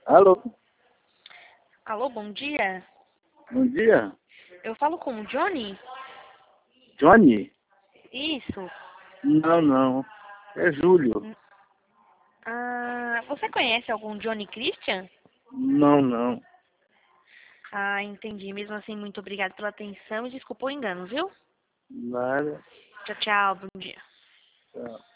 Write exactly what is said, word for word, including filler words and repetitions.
Alô, Alô, bom dia. bom dia. Eu falo com o Johnny? Johnny? Isso. Não, não. É Júlio. Hum, Ah, você conhece algum Johnny Christian? Não, não. Ah, entendi. Mesmo assim, muito obrigada pela atenção e desculpa o engano, viu? Nada. Tchau, tchau. Bom dia. Tchau.